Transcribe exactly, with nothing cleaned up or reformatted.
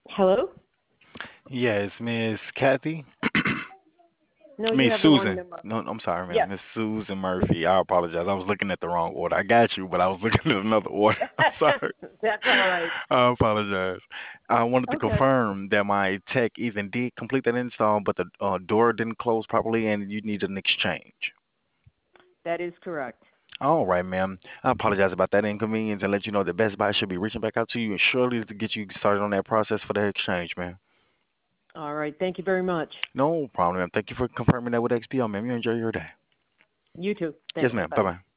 Hello? Yes, Miss Kathy. No, I you mean have the wrong Susan. number. No, I'm sorry, ma'am. Yes. Miss Susan Murphy. I apologize. I was looking at the wrong order. I got you, but I was looking at another order. I'm sorry. That's all right. I apologize. I wanted to Okay. confirm that my tech even did complete that install, but the uh, door didn't close properly, and you need an exchange. That is correct. All right, ma'am. I apologize about that inconvenience and let you know that Best Buy should be reaching back out to you and surely to get you started on that process for the exchange, ma'am. All right. Thank you very much. No problem, ma'am. Thank you for confirming that with X P O, ma'am. You enjoy your day. You too. Yes, Thanks. ma'am. Bye Bye. bye.